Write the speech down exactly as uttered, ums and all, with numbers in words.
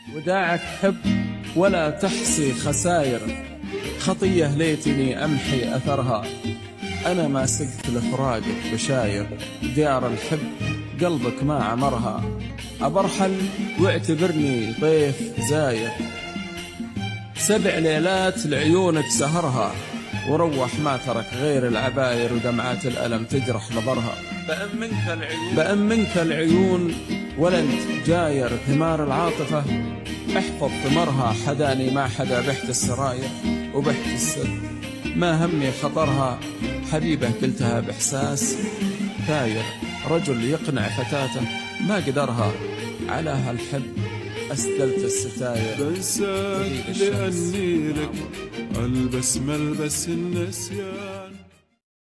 وداعك حب ولا تحصي خساير، خطية ليتني أمحي أثرها. أنا ما سقت لفراقك بشاير، ديار الحب قلبك ما عمرها. أبرحل واعتبرني ضيف زاير، سبع ليلات لعيونك سهرها، وروح ما ترك غير العباير ودمعات الألم تجرح نظرها. بأمنك العيون, بأمنك العيون ولا انت جاير، ثمار العاطفة احفظ ثمرها. حداني ما حدا بحت السراير وبحت السد، ما همني خطرها. حبيبة قلتها بإحساس ثاير، رجل يقنع فتاته ما قدرها. على هالحب أسدلت الستاير، بنساك لأني لك ألبس ملبس النسيان.